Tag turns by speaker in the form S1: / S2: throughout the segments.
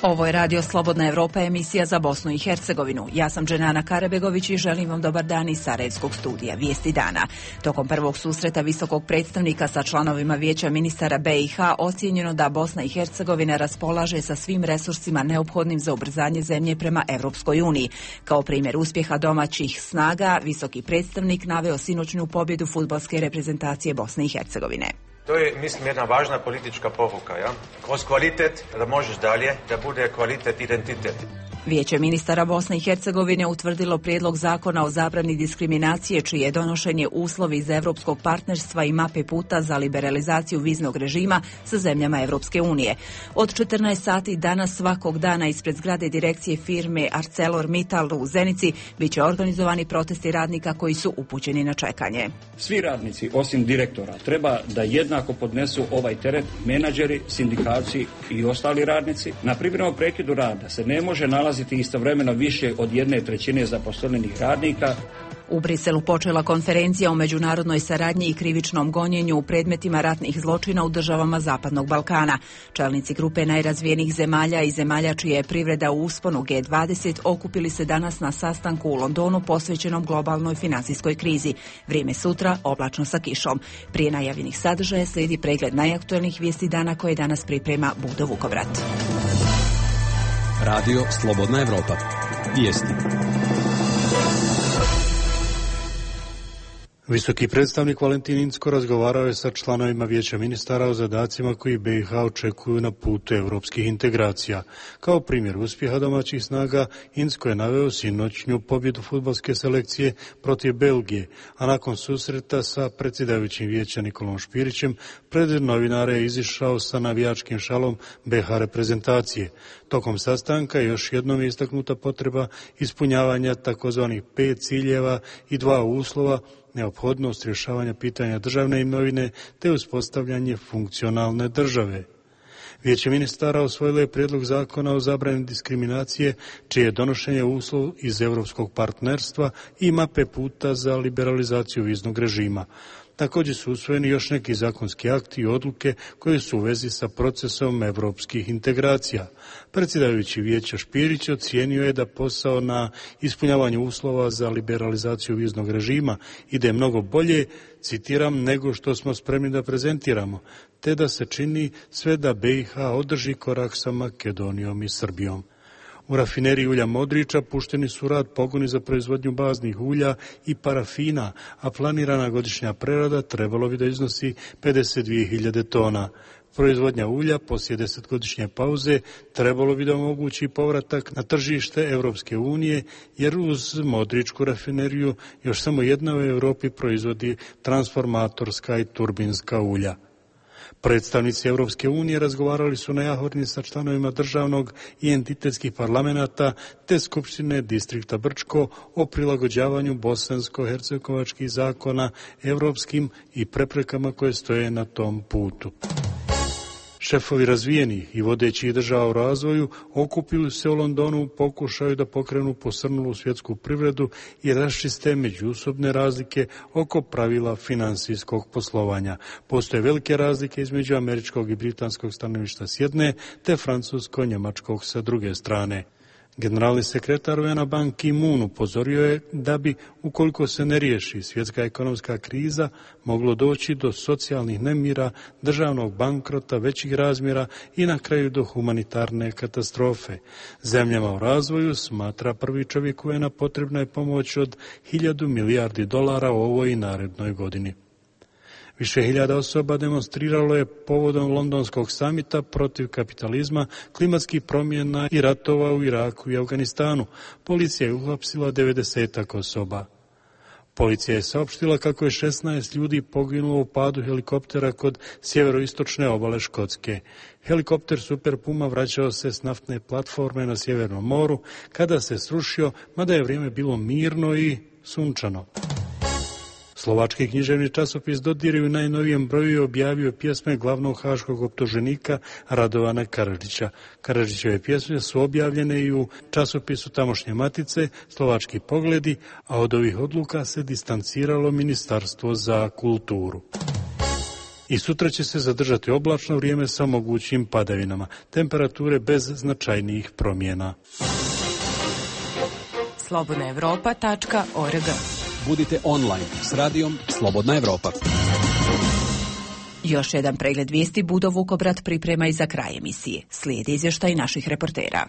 S1: Ovo je Radio Slobodna Evropa, emisija za Bosnu i Hercegovinu. Ja sam Dženana Karabegović i želim vam dobar dan iz Sarajevskog studija Vijesti dana. Tokom prvog susreta visokog predstavnika sa članovima Vijeća ministara BiH ocijenjeno da Bosna i Hercegovina raspolaže sa svim resursima neophodnim za ubrzanje zemlje prema Evropskoj uniji. Kao primjer uspjeha domaćih snaga, visoki predstavnik naveo sinoćnju pobjedu fudbalske reprezentacije Bosne i Hercegovine.
S2: To je, mislim, jedna važna politička poruka, ja? Kroz kvalitet, da možeš dalje, da bude kvalitet identitet.
S1: Vijeće ministara Bosne i Hercegovine utvrdilo prijedlog zakona o zabrani diskriminacije, čije je donošenje uslov iz evropskog partnerstva i mape puta za liberalizaciju viznog režima sa zemljama Evropske unije. Od 14 sati danas svakog dana ispred zgrade direkcije firme ArcelorMittal u Zenici bit će organizovani protesti radnika koji su upućeni na čekanje.
S3: Svi radnici, osim direktora, treba da jednako podnesu ovaj teret, menadžeri, sindikalci i ostali radnici. Na privremenom prekidu rada se ne može nalaziti istovremeno više od 1/3 zaposlenih radnika.
S1: U Briselu počela konferencija o međunarodnoj saradnji i krivičnom gonjenju u predmetima ratnih zločina u državama Zapadnog Balkana. Čelnici grupe najrazvijenijih zemalja i zemalja čija je privreda u usponu G20 okupili se danas na sastanku u Londonu posvećenom globalnoj financijskoj krizi. Vrijeme sutra oblačno sa kišom. Prije najavljenih sadržaja slijedi pregled najaktuelnijih vijesti dana koje danas priprema Budo Vukovrat.
S4: Radio Slobodna Evropa. Vijesti.
S5: Visoki predstavnik Valentin Incko razgovarao je sa članovima Vijeća ministara o zadacima koji BiH očekuju na putu europskih integracija. Kao primjer uspjeha domaćih snaga, Incko je naveo sinoćnju pobjedu fudbalske selekcije protiv Belgije, a nakon susreta sa predsjedavajućim Vijeća Nikolom Špirićem pred novinare je izišao sa navijačkim šalom BiH reprezentacije. Tokom sastanka još jednom je istaknuta potreba ispunjavanja takozvanih 5 ciljeva i 2 uslova, neophodnost rješavanja pitanja državne imovine te uspostavljanje funkcionalne države. Vijeće ministara usvojilo je prijedlog zakona o zabrani diskriminacije, čije je donošenje uslov iz europskog partnerstva i mape puta za liberalizaciju viznog režima. Također su usvojeni još neki zakonski akti i odluke koje su u vezi sa procesom europskih integracija. Predsjedavajući Vijeća Špirić ocijenio je da posao na ispunjavanju uslova za liberalizaciju viznog režima ide mnogo bolje, citiram, nego što smo spremni da prezentiramo, te da se čini sve da BiH održi korak sa Makedonijom i Srbijom. U rafineriji ulja Modrića pušteni su u rad pogoni za proizvodnju baznih ulja i parafina, a planirana godišnja prerada trebalo bi da iznosi 52.000 tona. Proizvodnja ulja poslije 10-godišnje pauze trebalo bi da omogući povratak na tržište Europske unije, jer uz Modričku rafineriju još samo jedna u Europi proizvodi transformatorska i turbinska ulja. Predstavnici Europske unije razgovarali su na Jahorni sa članovima državnog i entitetskih parlamenata te Skupštine distrikta Brčko o prilagođavanju bosansko-hercegovačkih zakona europskim i preprekama koje stoje na tom putu. Šefovi razvijenih i vodećih država u razvoju okupili se u Londonu u pokušaju da pokrenu posrnulu svjetsku privredu i raščiste međusobne razlike oko pravila financijskog poslovanja. Postoje velike razlike između američkog i britanskog stanovišta s jedne, te francusko-njemačkog sa druge strane. Generalni sekretar UN-a Ban Ki-moon upozorio je da bi, ukoliko se ne riješi svjetska ekonomska kriza, moglo doći do socijalnih nemira, državnog bankrota većih razmjera i na kraju do humanitarne katastrofe. Zemljama u razvoju, smatra prvi čovjek UN-a, potrebna je pomoć od 1.000 milijardi dolara u ovoj i narednoj godini. Više hiljada osoba demonstriralo je povodom londonskog samita protiv kapitalizma, klimatskih promjena i ratova u Iraku i Afganistanu. Policija je uhapsila 90 osoba. Policija je saopštila kako je 16 ljudi poginulo u padu helikoptera kod sjeveroistočne obale Škotske. Helikopter Super Puma vraćao se s naftne platforme na Sjevernom moru kada se srušio, mada je vrijeme bilo mirno i sunčano. Slovački književni časopis Dodir u najnovijem broju objavio pjesme glavnog haškog optuženika Radovana Karadžića. Karadžićeve pjesme su objavljene i u časopisu tamošnje Matice, Slovački pogledi, a od ovih odluka se distanciralo Ministarstvo za kulturu. I sutra će se zadržati oblačno vrijeme sa mogućim padavinama. Temperature bez značajnijih promjena.
S1: slobodnaevropa.org.
S4: Budite online s radijom Slobodna Evropa.
S1: Još jedan pregled vijesti Budo Vukobrat priprema i za kraj emisije. Slijedi izvještaj naših reportera.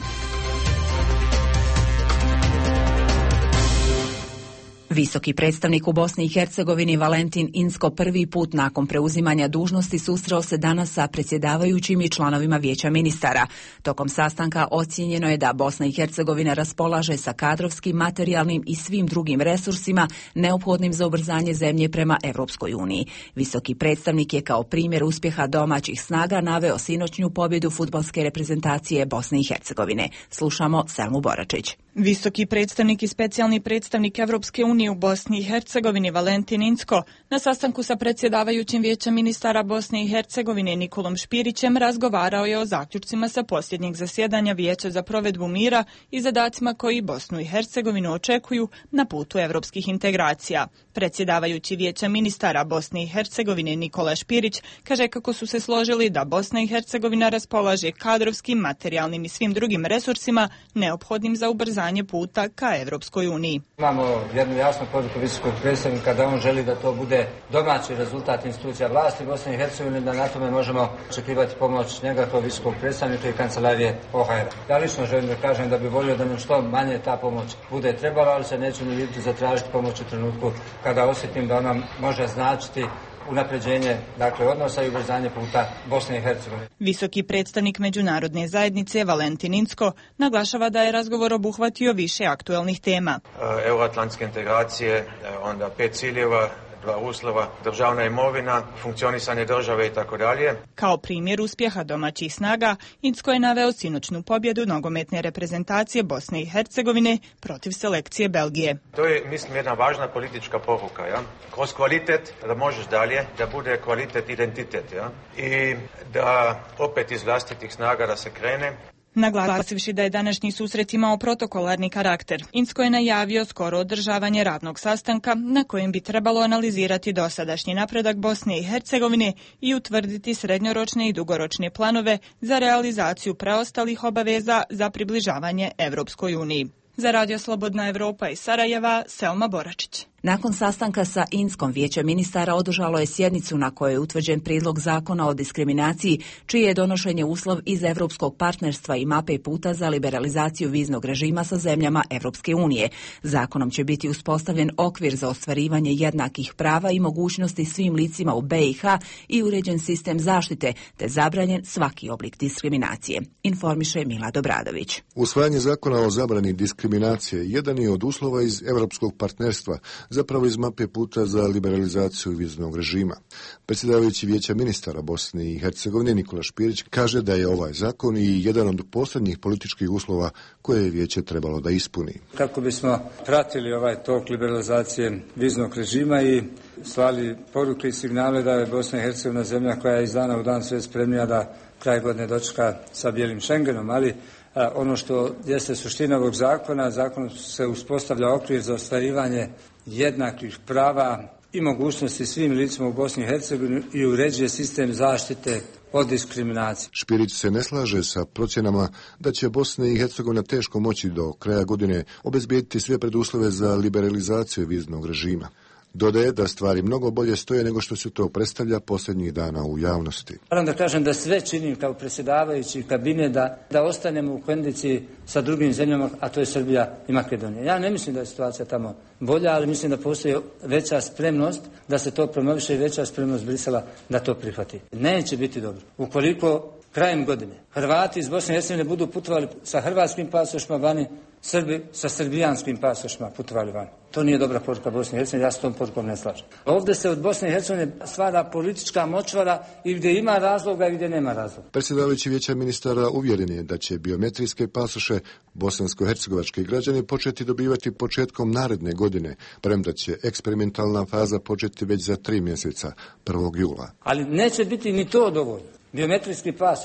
S1: Visoki predstavnik u Bosni i Hercegovini Valentin Inzko prvi put nakon preuzimanja dužnosti susreo se danas sa predsjedavajućim i članovima Vijeća ministara. Tokom sastanka ocijenjeno je da Bosna i Hercegovina raspolaže sa kadrovskim, materijalnim i svim drugim resursima neophodnim za ubrzanje zemlje prema Europskoj uniji. Visoki predstavnik je kao primjer uspjeha domaćih snaga naveo sinoćnju pobjedu fudbalske reprezentacije Bosne i Hercegovine. Slušamo Selmu Boračić.
S6: Visoki predstavnik i specijalni predstavnik Evropske unije u Bosni i Hercegovini Valentin Inzko na sastanku sa predsjedavajućim Vijeća ministara Bosne i Hercegovine Nikolom Špirićem razgovarao je o zaključcima sa posljednjeg zasjedanja Vijeća za provedbu mira i zadacima koji Bosnu i Hercegovinu očekuju na putu evropskih integracija. Predsjedavajući Vijeća ministara Bosne i Hercegovine Nikola Špirić kaže kako su se složili da Bosna i Hercegovina raspolaže kadrovskim, materijalnim i svim drugim resursima neophodnim za ubrzanje puta ka Evropskoj uniji.
S7: Imamo jednu jasnu poruku visokog predstavnika da on želi da to bude domaći rezultat institucija vlasti Bosne i Hercegovine, da na tome možemo očekivati pomoć njega kao visokog predstavnika i kancelarije OHR. Ja lično želim da kažem da bi volio da nam što manje ta pomoć bude trebala, ali se neću ni zatražiti pomoć u trenutku kada osjetim da ona može značiti unapređenje odnosa i ubrzanje puta Bosne i Hercegovine.
S6: Visoki predstavnik međunarodne zajednice Valentin Inzko naglašava da je razgovor obuhvatio više aktuelnih tema.
S2: Euroatlantske integracije, onda 5 ciljeva, 2 uslova, državna imovina, funkcionisanje države i tako dalje.
S6: Kao primjer uspjeha domaćih snaga, Inzko je naveo sinoćnu pobjedu nogometne reprezentacije Bosne i Hercegovine protiv selekcije Belgije.
S2: To je, mislim, jedna važna politička poruka. Ja? Kroz kvalitet da možeš dalje, da bude kvalitet identitet. Ja? I da opet iz vlastitih snaga da se krene.
S6: Naglasivši da je današnji susret imao protokolarni karakter, Inzko je najavio skoro održavanje radnog sastanka na kojem bi trebalo analizirati dosadašnji napredak Bosne i Hercegovine i utvrditi srednjoročne i dugoročne planove za realizaciju preostalih obaveza za približavanje Evropskoj uniji. Za Radio Slobodna Evropa iz Sarajeva, Selma Boračić.
S1: Nakon sastanka sa Inzkom, Vijeće ministara održalo je sjednicu na kojoj je utvrđen prijedlog zakona o diskriminaciji, čije je donošenje uslov iz Europskog partnerstva i mape puta za liberalizaciju viznog režima sa zemljama Evropske unije. Zakonom će biti uspostavljen okvir za ostvarivanje jednakih prava i mogućnosti svim licima u BiH i uređen sistem zaštite, te zabranjen svaki oblik diskriminacije. Informiše Mila Dobradović.
S8: Usvajanje zakona o zabrani diskriminacije jedan je od uslova iz Europskog partnerstva, zapravo iz mape puta za liberalizaciju viznog režima. Predsjedavajući Vijeća ministara Bosne i Hercegovine Nikola Špirić kaže da je ovaj zakon i jedan od posljednjih političkih uslova koje je Vijeće trebalo da ispuni.
S3: Kako bismo pratili ovaj tok liberalizacije viznog režima i slali poruke i signale da je Bosna i Hercegovina zemlja koja je iz dana u dan sve spremnija da kraj godine dočeka sa bijelim Schengenom, ali ono što jeste suština ovog zakona, zakonom se uspostavlja okvir za ostvarivanje jednakih prava i mogućnosti svim licima u Bosni i Hercegovini i uređuje sistem zaštite od diskriminacije.
S8: Špirić se ne slaže sa procjenama da će Bosna i Hercegovina teško moći do kraja godine obezbijediti sve preduslove za liberalizaciju viznog režima. Dodaje da stvari mnogo bolje stoje nego što se to predstavlja posljednjih dana u javnosti.
S9: Moram da kažem da sve činim kao predsjedavajući kabine da ostanemo u kondiciji sa drugim zemljama, a to je Srbija i Makedonija. Ja ne mislim da je situacija tamo bolja, ali mislim da postoji veća spremnost da se to promoviše i veća spremnost Brisela da to prihvati. Neće biti dobro. Ukoliko krajem godine Hrvati iz Bosne i Hercegovine budu putovali sa hrvatskim pasošima vani, Srbi sa srbijanskim pasošima putovali vani. To nije dobra poruka Bosne i Hercegovine, ja s tom porukom ne slažem. Ovdje se od Bosne i Hercegovine stvara politička močvara i gdje ima razloga i gdje nema razloga.
S8: Predsjedavajući Vijeća ministara uvjeren je da će biometrijske pasoše bosansko-hercegovački građani početi dobivati početkom naredne godine, premda će eksperimentalna faza početi već za 3 mjeseca, 1. jula.
S9: Ali neće biti ni to dovoljno. Biometrijski pasoš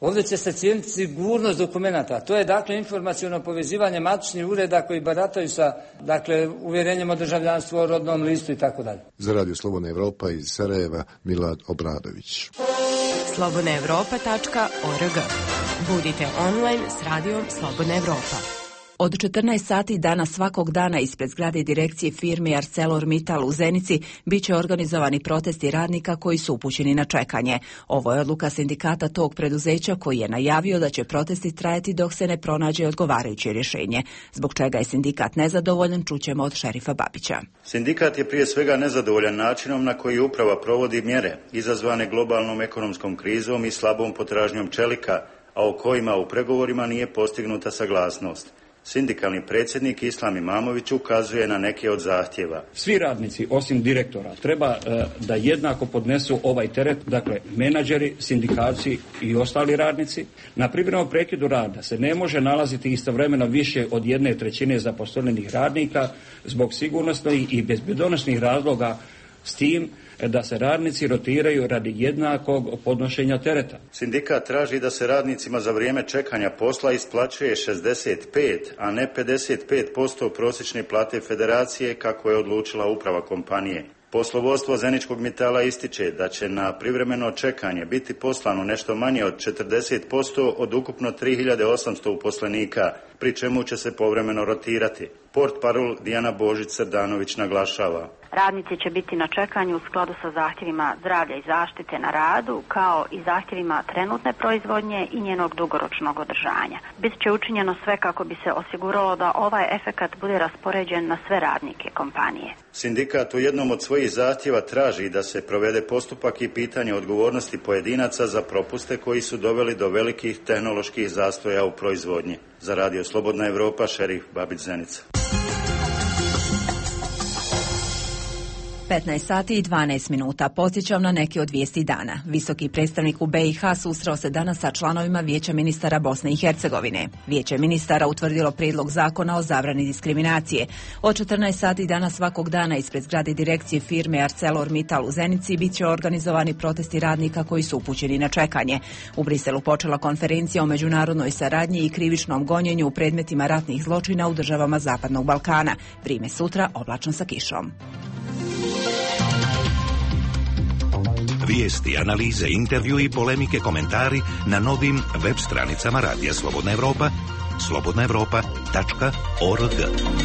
S9: Ovdje će se cijeniti sigurnost dokumenta. To je dakle informaciono povezivanje matičnih ureda koji barataju sa uvjerenjem o državljanstvu, o rodnom listu i tako dalje.
S8: Za Radio Slobodna Evropa iz Sarajeva, Milad Obradović.
S10: slobodnaevropa.org. Budite online s radijom Slobodna Evropa.
S1: Od 14 sati dana svakog dana ispred zgrade direkcije firme ArcelorMittal u Zenici bit će organizovani protesti radnika koji su upućeni na čekanje. Ovo je odluka sindikata tog preduzeća koji je najavio da će protesti trajati dok se ne pronađe odgovarajuće rješenje. Zbog čega je sindikat nezadovoljan, čućemo od šerifa Babića.
S11: Sindikat je prije svega nezadovoljan načinom na koji uprava provodi mjere izazvane globalnom ekonomskom krizom i slabom potražnjom čelika, a o kojima u pregovorima nije postignuta saglasnost. Sindikalni predsjednik Islam Imamović ukazuje na neke od zahtjeva.
S3: Svi radnici, osim direktora, treba da jednako podnesu ovaj teret, dakle menadžeri, sindikalci i ostali radnici. Na privremenom prekidu rada se ne može nalaziti istovremeno više od 1/3 zaposlenih radnika zbog sigurnosnih i bezbjedonosnih razloga, s tim da se radnici rotiraju radi jednakog podnošenja tereta.
S11: Sindikat traži da se radnicima za vrijeme čekanja posla isplaćuje 65, a ne 55% prosječne plate federacije kako je odlučila uprava kompanije. Poslovodstvo Zeničkog Mitala ističe da će na privremeno čekanje biti poslano nešto manje od 40% od ukupno 3800 uposlenika, pri čemu će se povremeno rotirati. Portparol Dijana Božić-Srdanović naglašava.
S12: Radnici će biti na čekanju u skladu sa zahtjevima zdravlja i zaštite na radu, kao i zahtjevima trenutne proizvodnje i njenog dugoročnog održanja. Bit će učinjeno sve kako bi se osiguralo da ovaj efekat bude raspoređen na sve radnike kompanije.
S11: Sindikat u jednom od svojih zahtjeva traži da se provede postupak i pitanje odgovornosti pojedinaca za propuste koji su doveli do velikih tehnoloških zastoja u proizvodnji. Za Radio Slobodna Evropa, šerif Babić, Zenica.
S1: 15 sati i 12 minuta. Podsjećam na neke od vijesti dana. Visoki predstavnik u BiH susreo se danas sa članovima Vijeća ministara Bosne i Hercegovine. Vijeće ministara utvrdilo prijedlog zakona o zabrani diskriminacije. Od 14 sati dana svakog dana ispred zgrade direkcije firme ArcelorMittal u Zenici bit će organizovani protesti radnika koji su upućeni na čekanje. U Briselu počela konferencija o međunarodnoj saradnji i krivičnom gonjenju u predmetima ratnih zločina u državama Zapadnog Balkana. Vrijeme sutra oblačno sa kišom.
S13: Vijesti, analize, intervju i polemike, komentari na novim web stranicama Radija Slobodna Evropa, slobodnaevropa.org.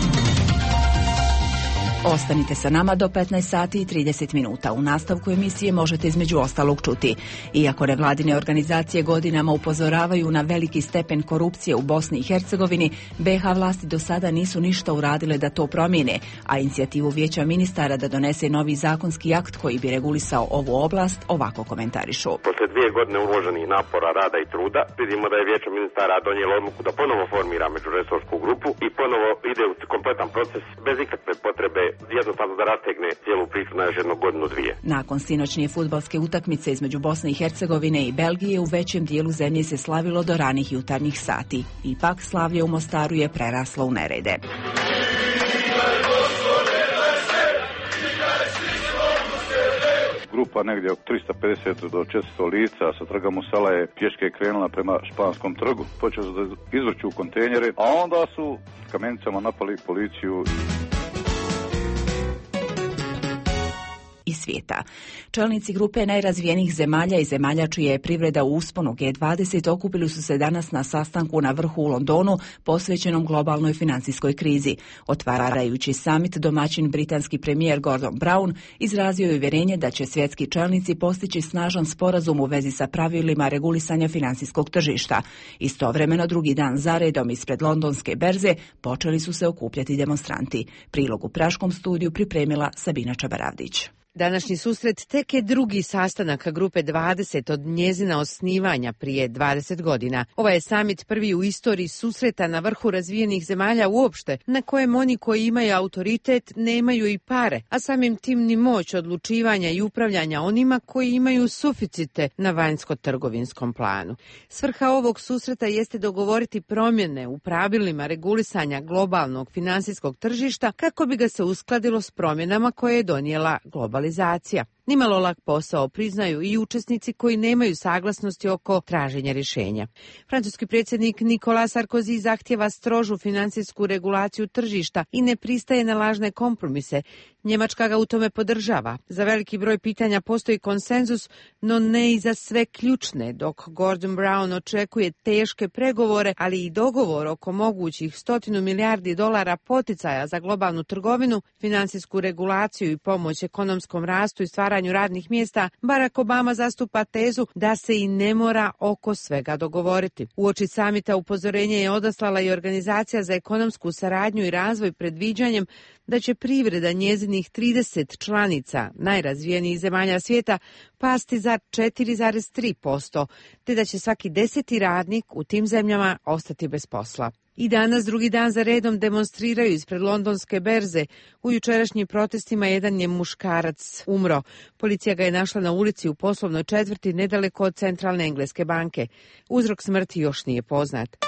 S1: Ostanite sa nama do 15 sati i 30 minuta. U nastavku emisije možete između ostalog čuti. Iako nevladine organizacije godinama upozoravaju na veliki stepen korupcije u Bosni i Hercegovini, BiH vlasti do sada nisu ništa uradile da to promijene, a inicijativu Vijeća ministara da donese novi zakonski akt koji bi regulisao ovu oblast ovako komentarišu.
S14: Posle 2 godine uloženih napora, rada i truda, vidimo da je Vijeće ministara donijelo odluku da ponovo formira međuresorsku grupu i ponovo ide u kompletan proces bez ikakve potrebe jednostavno da rastegne cijelu priču na još 1 godinu, 2.
S1: Nakon sinoćnje fudbalske utakmice između Bosne i Hercegovine i Belgije u većem dijelu zemlje se slavilo do ranih jutarnjih sati. Ipak slavlje u Mostaru je preraslo u nerede.
S15: Grupa negdje od 350 do 400 lica sa trga Musala je pješke krenula prema Španskom trgu. Počeli su da izvrću kontejnere, a onda su kamenicama napali policiju.
S1: I svijeta. Čelnici grupe najrazvijenijih zemalja i zemalja čija je privreda u usponu G20 okupili su se danas na sastanku na vrhu u Londonu posvećenom globalnoj financijskoj krizi. Otvarajući summit, domaćin britanski premijer Gordon Brown izrazio je uvjerenje da će svjetski čelnici postići snažan sporazum u vezi sa pravilima regulisanja financijskog tržišta. Istovremeno drugi dan zaredom ispred londonske berze počeli su se okupljati demonstranti. Prilog u Praškom studiju pripremila Sabina Čabaravdić.
S16: Današnji susret tek je drugi sastanak Grupe 20 od njezina osnivanja prije 20 godina. Ovaj je samit prvi u istoriji susreta na vrhu razvijenih zemalja uopšte, na kojem oni koji imaju autoritet nemaju i pare, a samim tim ni moć odlučivanja i upravljanja onima koji imaju suficite na vanjsko-trgovinskom planu. Svrha ovog susreta jeste dogovoriti promjene u pravilima regulisanja globalnog finansijskog tržišta kako bi ga se uskladilo s promjenama koje je donijela globalizacija. nimalo lak posao, priznaju i učesnici koji nemaju saglasnosti oko traženja rješenja. Francuski predsjednik Nicolas Sarkozy zahtjeva strožu financijsku regulaciju tržišta i ne pristaje na lažne kompromise. Njemačka ga u tome podržava. Za veliki broj pitanja postoji konsenzus, no ne i za sve ključne, dok Gordon Brown očekuje teške pregovore, ali i dogovor oko mogućih $100 milijardi poticaja za globalnu trgovinu, financijsku regulaciju i pomoć ekonomskom rastu i stvaranju radnih mjesta. Barack Obama zastupa tezu da se i ne mora oko svega dogovoriti. Uoči samita upozorenje je odaslala i Organizacija za ekonomsku saradnju i razvoj predviđanjem da će privreda njezinih 30 članica najrazvijenijih zemalja svijeta pasti za 4,3%, te da će svaki 10. radnik u tim zemljama ostati bez posla. I danas drugi dan za redom demonstriraju ispred londonske berze. U jučerašnjim protestima jedan je muškarac umro. Policija ga je našla na ulici u poslovnoj četvrti nedaleko od centralne engleske banke. Uzrok smrti još nije poznat.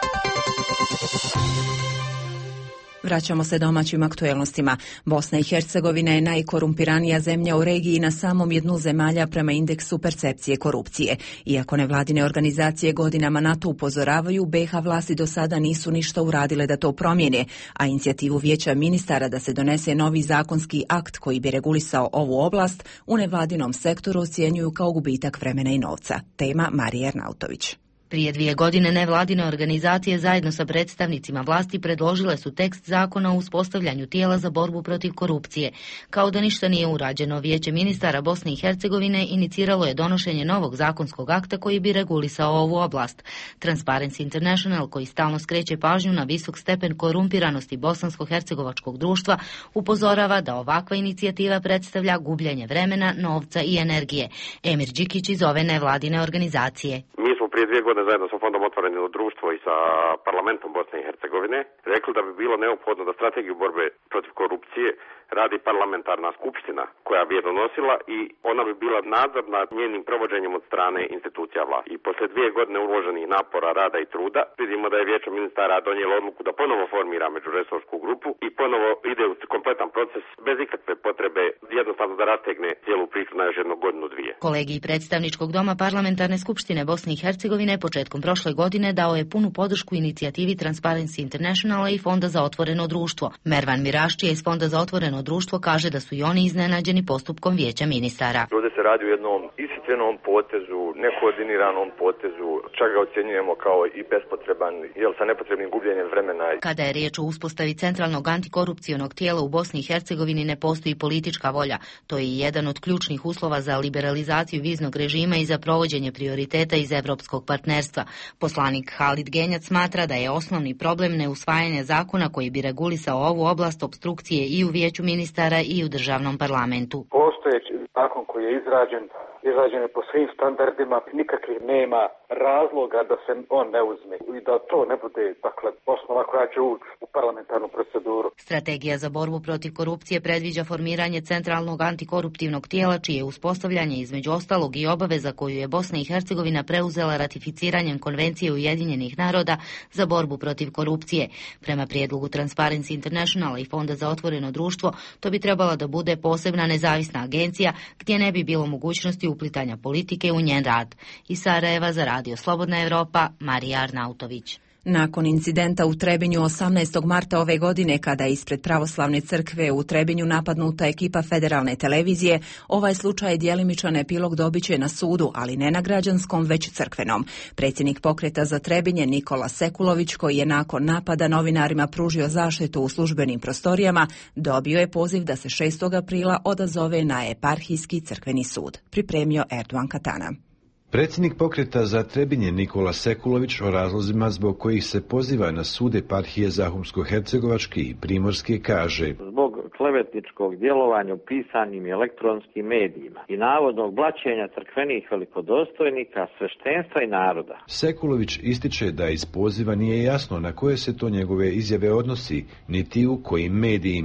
S1: Vraćamo se domaćim aktuelnostima. Bosna i Hercegovina je najkorumpiranija zemlja u regiji na samom dnu zemalja prema indeksu percepcije korupcije. Iako nevladine organizacije godinama na to upozoravaju, BiH vlasti do sada nisu ništa uradile da to promijene, a inicijativu Vijeća ministara da se donese novi zakonski akt koji bi regulisao ovu oblast u nevladinom sektoru ocjenjuju kao gubitak vremena i novca. Tema Marija Arnautović.
S17: Prije 2 godine nevladine organizacije zajedno sa predstavnicima vlasti predložile su tekst zakona o uspostavljanju tijela za borbu protiv korupcije. Kao da ništa nije urađeno, Vijeće ministara Bosne i Hercegovine iniciralo je donošenje novog zakonskog akta koji bi regulisao ovu oblast. Transparency International, koji stalno skreće pažnju na visok stepen korumpiranosti bosansko-hercegovačkog društva, upozorava da ovakva inicijativa predstavlja gubljenje vremena, novca i energije. Emir Đikić iz ove nevladine organizacije.
S14: Prije 2 godine zajedno sa Fondom Otvoreno društvo i sa parlamentom Bosne i Hercegovine rekli da bi bilo neophodno da strategiju borbe protiv korupcije radi parlamentarna skupština koja bi je donosila i ona bi bila nadzor nad njenim provođenjem od strane institucija vlasti. I posle 2 godine uloženih napora, rada i truda vidimo da je Vijeće ministara donijelo odluku da ponovo formira međuresorsku grupu i ponovo ide u kompletan proces bez ikakve potrebe jednostavno da rastegne cijelu priču na još 1 godinu, 2.
S17: Kolegij predstavničkog doma parlamentarne skupštine Bosne i Hercegovine početkom prošle godine dao je punu podršku inicijativi Transparency Internationala i Fonda za otvoreno društvo. Mervan Miraščija iz Fonda za otvoreno društvo kaže da su i oni iznenađeni postupkom Vijeća ministara.
S18: Ovdje se radi o jednom ishitrenom potezu, nekoordiniranom potezu, čak ga ocjenjujemo kao i bespotreban, sa nepotrebnim gubljenjem vremena.
S17: Kada je riječ o uspostavi centralnog antikorupcionog tijela u Bosni i Hercegovini ne postoji politička volja. To je jedan od ključnih uslova za liberalizaciju viznog režima i za provođenje prioriteta iz evropskog partnerstva. Poslanik Halid Genjac smatra da je osnovni problem neusvajanje zakona koji bi regulisao ovu oblast opstrukcije i u Vijeću ministara i u državnom parlamentu.
S19: Postojeći zakon koji je izrađen je po svim standardima, nikakvih nema razloga da se on ne uzme i da to ne bude osnova koja će ući u parlamentarnu proceduru.
S17: Strategija za borbu protiv korupcije predviđa formiranje centralnog antikoruptivnog tijela čije uspostavljanje između ostalog i obaveza koju je Bosna i Hercegovina preuzela ratificiranjem Konvencije Ujedinjenih naroda za borbu protiv korupcije. Prema prijedlogu Transparency Internationala i Fonda za otvoreno društvo, to bi trebala da bude posebna nezavisna agencija gdje ne bi bilo mogućnosti uplitanja politike u njen rad. Iz Sarajeva za Radio Slobodna Evropa, Marija Arnautović.
S1: Nakon incidenta u Trebinju 18. marta ove godine, kada je ispred pravoslavne crkve u Trebinju napadnuta ekipa federalne televizije, ovaj slučaj djelimičan epilog dobit će na sudu, ali ne na građanskom, već crkvenom. Predsjednik pokreta za Trebinje Nikola Sekulović, koji je nakon napada novinarima pružio zaštitu u službenim prostorijama, dobio je poziv da se 6. aprila odazove na eparhijski crkveni sud. Pripremio Erdogan Katana.
S20: Predsjednik pokreta za Trebinje Nikola Sekulović o razlozima zbog kojih se poziva na sud eparhije Zahumsko-hercegovačke i Primorske kaže:
S21: zbog klevetničkog djelovanja u pisanim i elektronskim medijima i navodnog blaćenja crkvenih velikodostojnika, sveštenstva i naroda.
S20: Sekulović ističe da iz poziva nije jasno na koje se to njegove izjave odnosi, niti u kojim medijima.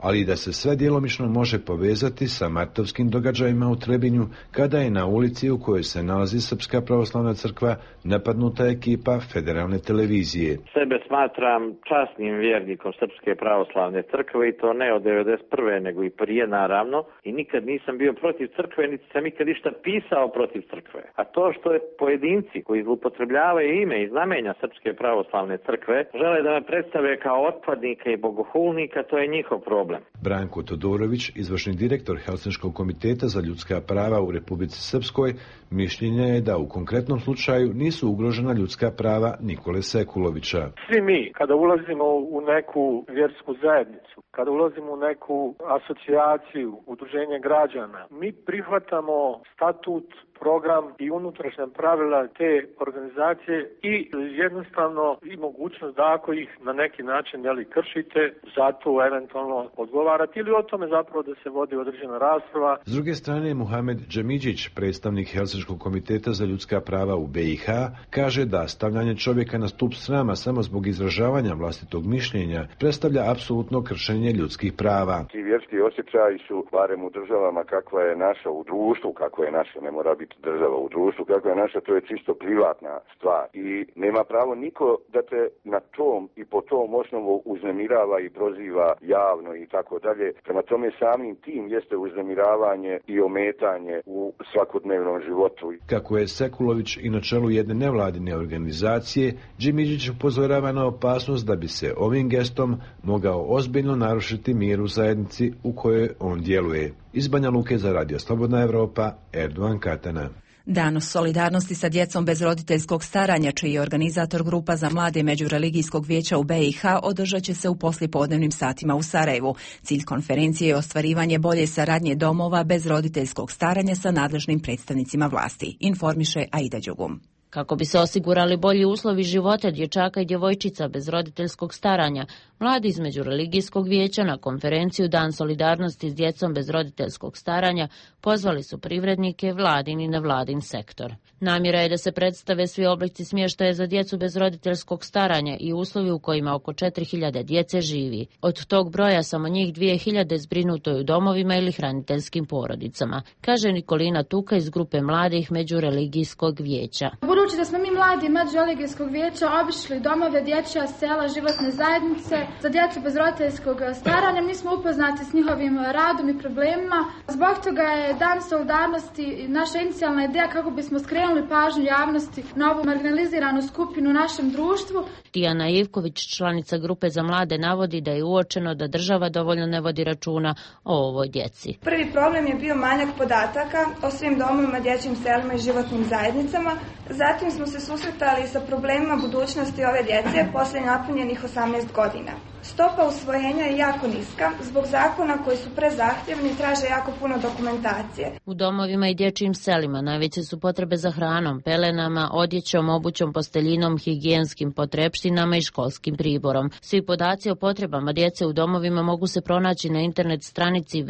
S20: ali i da se sve djelomično može povezati sa martovskim događajima u Trebinju, kada je na ulici u kojoj se nalazi Srpska pravoslavna crkva napadnuta ekipa Federalne televizije.
S21: Sebe smatram časnim vjernikom Srpske pravoslavne crkve i to ne od 1991. nego i prije naravno, i nikad nisam bio protiv crkve, niti sam ikad ništa pisao protiv crkve. A to što je pojedinci koji zloupotrebljavaju ime i znamenja Srpske pravoslavne crkve žele da me predstave kao otpadnika i bogohulnika, to je njihov problem.
S20: Branko Todorović, izvršni direktor Helsinškog komiteta za ljudska prava u Republici Srpskoj, mišljenja je da u konkretnom slučaju nisu ugrožena ljudska prava Nikole Sekulovića.
S5: Svi mi, kada ulazimo u neku vjersku zajednicu, kada ulazimo u neku asocijaciju, udruženje građana, mi prihvatamo statut, program i unutrašnja pravila te organizacije i jednostavno i mogućnost da ako ih na neki način kršite, zato eventualno odgovarati ili o tome zapravo da se vodi određena rasprava.
S20: S druge strane, Muhamed Džemidžić, predstavnik Helsinškog komiteta za ljudska prava u BiH, kaže da stavljanje čovjeka na stup srama samo zbog izražavanja vlastitog mišljenja predstavlja apsolutno kršenje ljudskih prava.
S22: Ti vjerski osjećaji su, barem u državama kakva je naša, u društvu kakva je naša, ne mora biti država, u društvu kakva je naša, to je čisto privatna stvar i nema pravo niko da te na tom i po tom osnovu uznemirava i proziva javno i tako dalje. Prema tome samim tim jeste uznemiravanje i ometanje u svakodnevnom životu.
S20: Kako je Sekulović i na čelu jedne nevladine organizacije, Džemidžić upozorava na opasnost da bi se ovim gestom mogao ozbiljno narušiti mir u zajednici u kojoj on djeluje. Iz Banja Luke za Radio Slobodna Evropa, Erdovan Katana.
S1: Dan solidarnosti sa djecom bez roditeljskog staranja, čiji je organizator Grupa za mlade Međureligijskog vijeća u BiH, održat će se u poslijepodnevnim satima u Sarajevu. Cilj konferencije je ostvarivanje bolje saradnje domova bez roditeljskog staranja sa nadležnim predstavnicima vlasti, informiše Aida Đugum.
S23: Kako bi se osigurali bolji uslovi života dječaka i djevojčica bez roditeljskog staranja, mladi iz Međureligijskog vijeća na konferenciju Dan solidarnosti s djecom bez roditeljskog staranja pozvali su privrednike, vladin i nevladin sektor. Namjera je da se predstave svi oblici smještaja za djecu bez roditeljskog staranja i uslovi u kojima oko 4000 djece živi. Od tog broja samo njih 2000 zbrinuto je u domovima ili hraniteljskim porodicama, kaže Nikolina Tuka iz Grupe mladih Međureligijskog vijeća.
S24: Budući da smo mi mladi Međureligijskog vijeća obišli domove, dječja sela, životne zajednice za djecu bez roditeljskog staranja, mi smo upoznati s njihovim radom i problemima. Zbog toga je Dan solidarnosti naša inicijalna ideja kako bismo skrenuli pažnju javnosti na ovu marginaliziranu skupinu u našem društvu.
S23: Tijana Ivković, članica Grupe za mlade, navodi da je uočeno da država dovoljno ne vodi računa o ovoj djeci.
S25: Prvi problem je bio manjak podataka o svim domovima, dječjim selima i životnim zajednicama. Zatim smo se susretali sa problemima budućnosti ove djece poslije napunjenih 18 godina. Stopa usvojenja je jako niska zbog zakona koji su prezahtjevni i traže jako puno dokumentacije.
S23: U domovima i dječjim selima najveće su potrebe za hranom, pelenama, odjećom, obućom, posteljinom, higijenskim potrepštinama i školskim priborom. Svi podaci o potrebama djece u domovima mogu se pronaći na internet stranici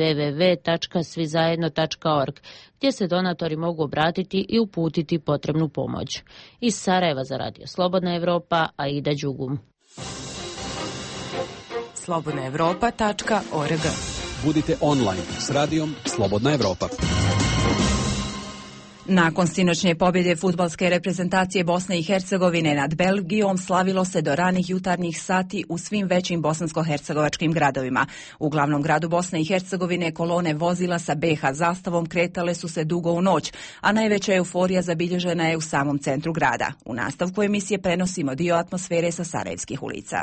S23: www.svizajedno.org, gdje se donatori mogu obratiti i uputiti potrebnu pomoć. Iz Sarajeva za Radio Slobodna Evropa, Aida Đugum.
S10: slobodnaevropa.org.
S4: Budite online s radijom Slobodna Evropa.
S1: Nakon sinoćnje pobjede fudbalske reprezentacije Bosne i Hercegovine nad Belgijom slavilo se do ranih jutarnjih sati u svim većim bosansko-hercegovačkim gradovima. U glavnom gradu Bosne i Hercegovine kolone vozila sa BiH zastavom kretale su se dugo u noć, a najveća euforija zabilježena je u samom centru grada. U nastavku emisije prenosimo dio atmosfere sa sarajevskih ulica.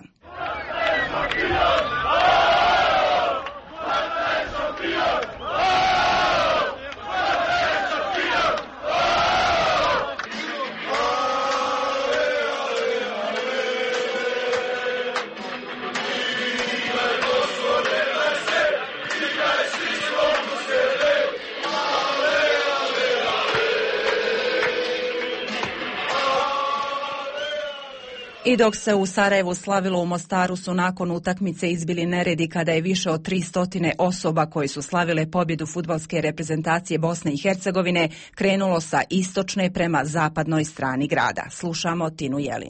S1: I dok se u Sarajevu slavilo, u Mostaru su nakon utakmice izbili neredi kada je više od 300 osoba koji su slavile pobjedu fudbalske reprezentacije Bosne i Hercegovine krenulo sa istočne prema zapadnoj strani grada. Slušamo Tinu Jelin.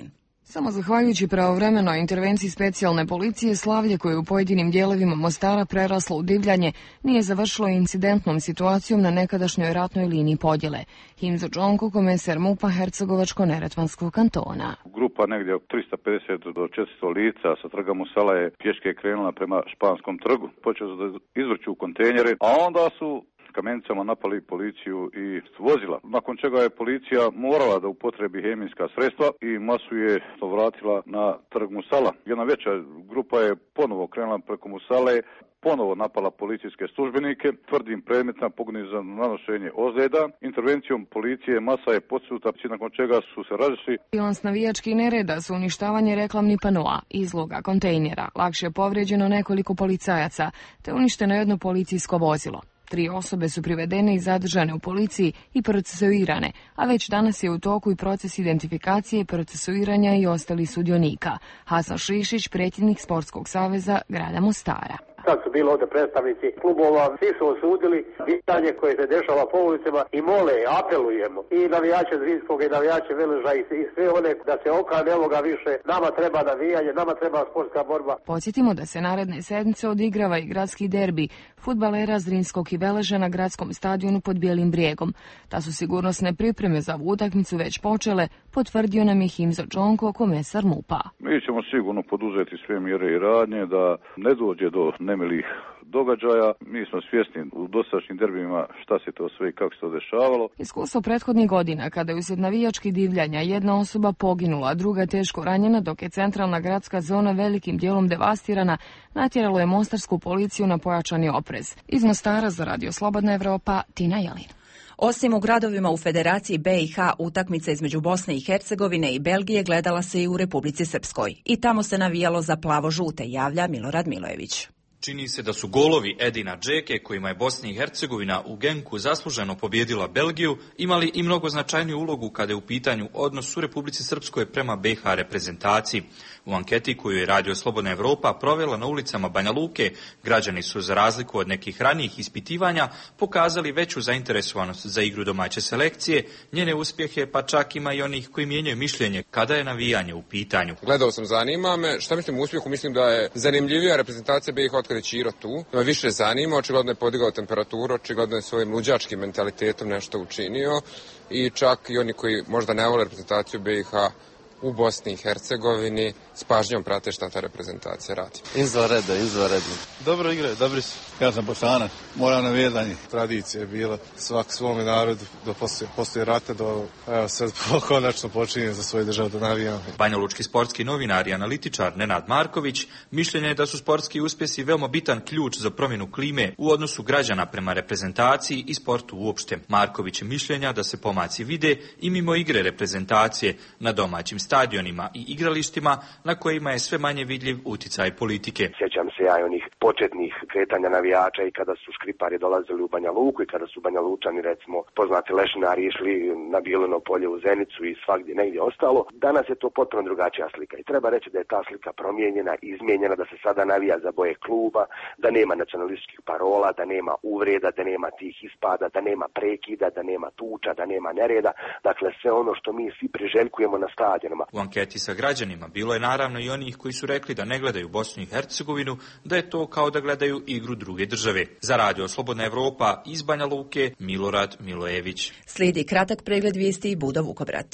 S2: Samo zahvaljujući pravovremenoj intervenciji specijalne policije, slavlje koje u pojedinim dijelovima Mostara preraslo u divljanje nije završilo incidentnom situacijom na nekadašnjoj ratnoj liniji podjele. Himzo Džonko, komesar MUP-a Hercegovačko-Neretvanskog kantona.
S15: Grupa negdje od 350 do 400 lica sa trga Musala je pješke krenula prema Španskom trgu. Počeli su da izvrću kontejnere, a onda su kamenicama napali policiju i vozila. Nakon čega je policija morala da upotrebi hemijska sredstva i masu je vratila na trg Musala. Jedna veća grupa je ponovo krenula preko Musale, ponovo napala policijske službenike, tvrdim predmetna pogoni za nanošenje ozljeda. Intervencijom policije masa je podsutna, nakon čega su se razišli.
S2: Bilans navijačkih nereda su uništavanje reklamnih panoa, izloga, kontejnera, lakše je povrijeđeno nekoliko policajaca, te uništeno jedno policijsko vozilo. 3 osobe su privedene i zadržane u policiji i procesuirane, a već danas je u toku i proces identifikacije, procesuiranja i ostalih sudionika. Hasan Šišić, predsjednik Sportskog saveza grada Mostara.
S6: Sad su bili ovdje predstavnici klubova, svi su osudili pitanje koje se dešava po ulicama i mole, apelujemo i navijače Zrinskog i navijače Veleža i sve one da se okane ovoga više. Nama treba navijanje, nama treba sportska borba.
S2: Podsjetimo da se naredne sedmice odigrava i gradski derbi fudbalera Zrinskog i Veleža na gradskom stadionu pod Bijelim brijegom. Da su sigurnosne pripreme za ovu utakmicu već počele, potvrdio nam je Himzo Džonko, komesar MUP-a.
S15: Mi ćemo sigurno poduzeti sve mjere i radnje da ne dođe do nemilih događaja. Mi smo svjesni u dosadašnjim derbima šta se to sve i kako se to dešavalo.
S2: Iskustvo prethodnih godina, kada je uslijed navijačkih divljanja jedna osoba poginula, a druga teško ranjena, dok je centralna gradska zona velikim dijelom devastirana, natjeralo je mostarsku policiju na pojačani oprez. Iz Mostara za Radio Slobodna Evropa, Tina Jelin.
S1: Osim u gradovima u Federaciji BiH, utakmica između Bosne i Hercegovine i Belgije gledala se i u Republici Srpskoj. I tamo se navijalo za plavo-žute, javlja Milorad Milojević.
S7: Čini se da su golovi Edina Džeke, kojima je Bosna i Hercegovina u Genku zasluženo pobjedila Belgiju, imali i mnogo značajniju ulogu kada je u pitanju odnos u Republici Srpskoj prema BiH reprezentaciji. U anketi koju je Radio Slobodna Evropa provela na ulicama Banja Luke, građani su, za razliku od nekih ranijih ispitivanja, pokazali veću zainteresovanost za igru domaće selekcije, njene uspjehe, pa čak ima i onih koji mijenjaju mišljenje kada je navijanje u pitanju.
S8: Gledao sam, zanima me. Šta mislim o uspjehu? Mislim da je zanimljivija reprezentacija BiH od kada je Ćiro tu. Me više zanima, očigledno je podigao temperaturu, očigledno je svojim luđačkim mentalitetom nešto učinio i čak i oni koji možda ne vole reprezentaciju BiH u Bosni i Hercegovini s pažnjom prate šta ta reprezentacija radi.
S9: Izvanredno. Dobro igraju, dobri su. Ja sam Bosanac, moram navijanje. Tradicija je bila svak svome narodu do poslije rata, do sad konačno počinje za svoju državu da navijamo.
S7: Banjalučki sportski novinar i analitičar Nenad Marković mišljenje je da su sportski uspjesi veoma bitan ključ za promjenu klime u odnosu građana prema reprezentaciji i sportu uopšte. Marković je mišljenja da se pomaci vide i mimo igre reprezentacije na domaćim stadionima i igralištima na kojima je sve manje vidljiv uticaj politike.
S26: Sjećam se ja i onih početnih kretanja navijača i kada su škripari dolazili u Banja Luku i kada su Banja Lučani, recimo poznati lešinari, išli na Bilino polje u Zenicu i svagdje negdje ostalo. Danas je to potpuno drugačija slika i treba reći da je ta slika promijenjena, izmijenjena, da se sada navija za boje kluba, da nema nacionalističkih parola, da nema uvreda, da nema tih ispada, da nema prekida, da nema tuča, da nema nereda. Dakle, sve ono što mi svi priželjkujemo na stadionima.
S7: U anketi sa građanima bilo je naravno i onih koji su rekli da ne gledaju Bosnu i Hercegovinu, da je to kao da gledaju igru druge države. Za Radio Slobodna Evropa iz Banja Luke, Milorad Milojević.
S1: Slijedi kratak pregled vijesti i Budo Vukobrad.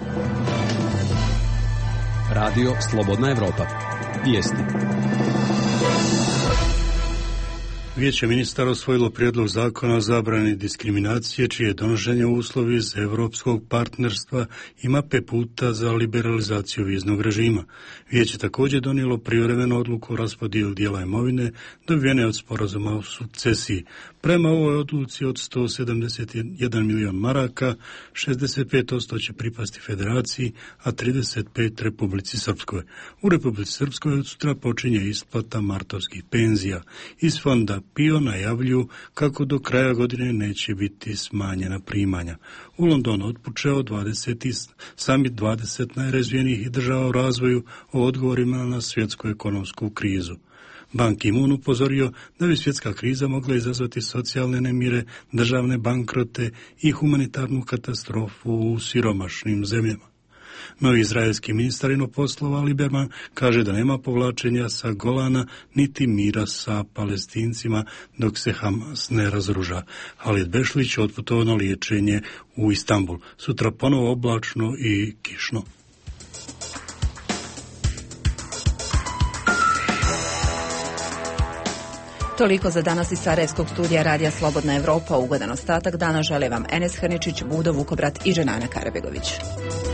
S4: Radio Slobodna Evropa. Vijesti.
S27: Vijeće ministara usvojilo prijedlog zakona o zabrani diskriminacije, čije je donošenje uslov iz europskog partnerstva i mape puta za liberalizaciju viznog režima. Vijeće također donijelo privremenu odluku o raspodijeli dijela imovine dobivene od sporazuma o sukcesiji. Prema ovoj odluci od 171 milion maraka, 65% će pripasti federaciji, a 35% Republici Srpskoj. U Republici Srpskoj od sutra počinje isplata martovskih penzija. Iz fonda PIO najavljuju kako do kraja godine neće biti smanjena primanja. U Londonu otpočeo 20. summit 20 najrazvijenijih država u razvoju o odgovorima na svjetsku ekonomsku krizu. Ban Ki-moon upozorio da bi svjetska kriza mogla izazvati socijalne nemire, državne bankrote i humanitarnu katastrofu u siromašnim zemljama. Novi izraelski ministar poslova Liberman kaže da nema povlačenja sa Golana niti mira sa Palestincima dok se Hamas ne razoruža. Halid Bešlić otputovao na liječenje u Istanbul. Sutra ponovo oblačno i kišno.
S1: Toliko za danas iz Sarajevskog studija Radija Slobodna Evropa. Ugodan ostatak dana žele vam Enes Hrničić, Budo Vukobrat i Ženana Karabegović.